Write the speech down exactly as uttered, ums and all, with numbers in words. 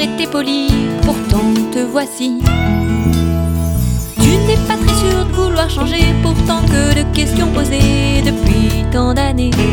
été poli, pourtant te voici. Tu n'es pas très sûr de vouloir changer, pourtant que de questions posées depuis tant d'années.